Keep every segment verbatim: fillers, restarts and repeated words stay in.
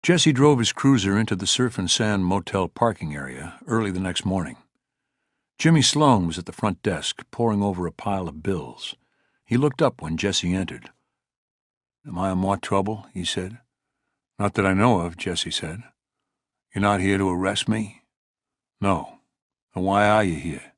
Jesse drove his cruiser into the Surf and Sand motel parking area early the next morning. Jimmy Sloan was at the front desk, poring over a pile of bills. He looked up when Jesse entered. "Am I in more trouble?" he said. "Not that I know of," Jesse said. "You're not here to arrest me?" "No. Then why are you here?"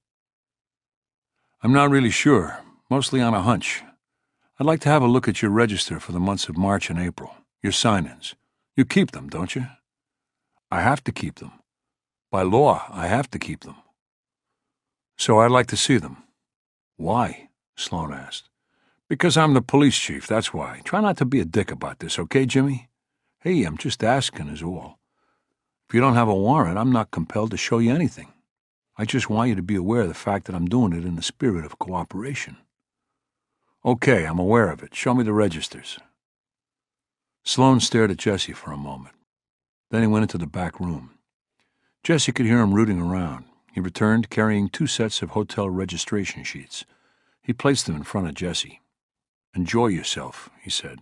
"I'm not really sure. Mostly on a hunch. I'd like to have a look at your register for the months of March and April. Your sign-ins. You keep them, don't you?" "I have to keep them. By law, I have to keep them." "So I'd like to see them." "Why?" Sloan asked. "Because I'm the police chief, that's why. Try not to be a dick about this, okay, Jimmy? Hey, I'm just asking is all. If you don't have a warrant, I'm not compelled to show you anything. I just want you to be aware of the fact that I'm doing it in the spirit of cooperation." "Okay, I'm aware of it. Show me the registers." Sloan stared at Jesse for a moment. Then he went into the back room. Jesse could hear him rooting around. He returned, carrying two sets of hotel registration sheets. He placed them in front of Jesse. "Enjoy yourself," he said.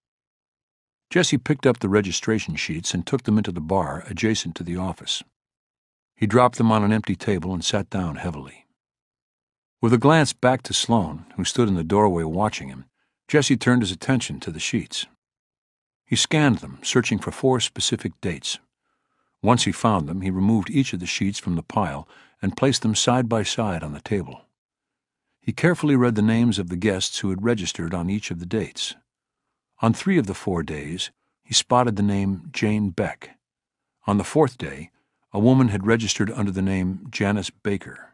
Jesse picked up the registration sheets and took them into the bar adjacent to the office. He dropped them on an empty table and sat down heavily. With a glance back to Sloan, who stood in the doorway watching him, Jesse turned his attention to the sheets. He scanned them, searching for four specific dates. Once he found them, he removed each of the sheets from the pile and placed them side by side on the table. He carefully read the names of the guests who had registered on each of the dates. On three of the four days, he spotted the name Jane Beck. On the fourth day, a woman had registered under the name Janice Baker.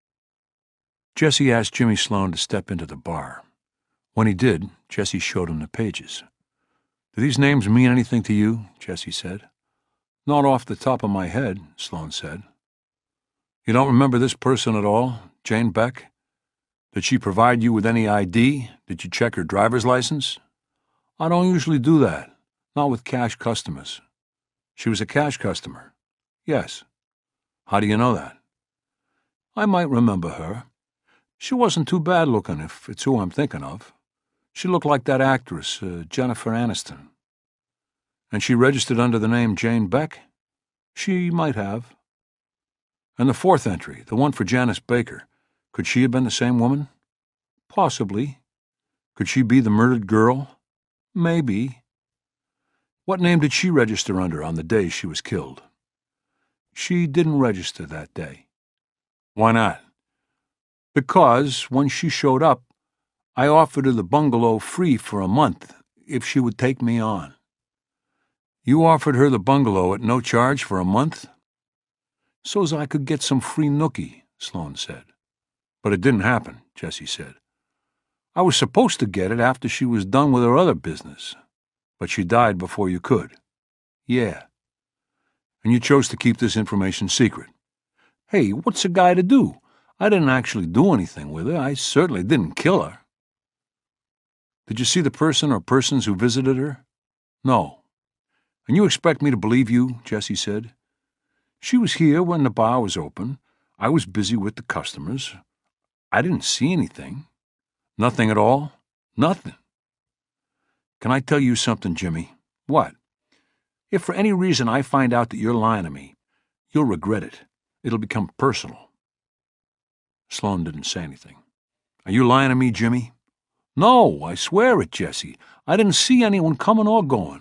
Jesse asked Jimmy Sloan to step into the bar. When he did, Jesse showed him the pages. "Do these names mean anything to you?" Jesse said. "Not off the top of my head," Sloan said. "You don't remember this person at all, Jane Beck? Did she provide you with any I D? Did you check her driver's license?" "I don't usually do that, not with cash customers." "She was a cash customer?" "Yes." "How do you know that?" "I might remember her. She wasn't too bad looking, if it's who I'm thinking of. She looked like that actress, uh, Jennifer Aniston." "And she registered under the name Jane Beck?" "She might have." "And the fourth entry, the one for Janice Baker, could she have been the same woman?" "Possibly." "Could she be the murdered girl?" "Maybe." "What name did she register under on the day she was killed?" "She didn't register that day." "Why not?" "Because, when she showed up, I offered her the bungalow free for a month if she would take me on." "You offered her the bungalow at no charge for a month?" "So's I could get some free nookie," Sloan said. "But it didn't happen," Jesse said. "I was supposed to get it after she was done with her other business. But she died before you could." "Yeah." "And you chose to keep this information secret." "Hey, what's a guy to do? I didn't actually do anything with her. I certainly didn't kill her." "Did you see the person or persons who visited her?" "No." "And you expect me to believe you?" Jesse said. "She was here when the bar was open. I was busy with the customers. I didn't see anything." "Nothing at all?" "Nothing." "Can I tell you something, Jimmy?" "What?" "If for any reason I find out that you're lying to me, you'll regret it. It'll become personal." Sloan didn't say anything. "Are you lying to me, Jimmy?" "No, I swear it, Jesse. I didn't see anyone coming or going."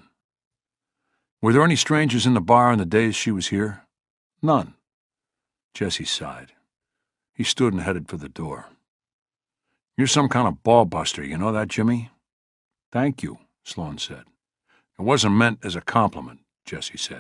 "Were there any strangers in the bar on the days she was here?" "None." Jesse sighed. He stood and headed for the door. "You're some kind of ball-buster, you know that, Jimmy?" "Thank you," Sloan said. "It wasn't meant as a compliment," Jesse said.